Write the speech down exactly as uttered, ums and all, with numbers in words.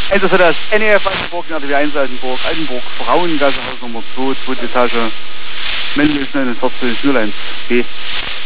Also für das N E F Altenburg, N R W eins Altenburg, Altenburg, Frauengasse, Haus Nummer zwei, zweite Etage, Mendes neunundvierzig null eins B.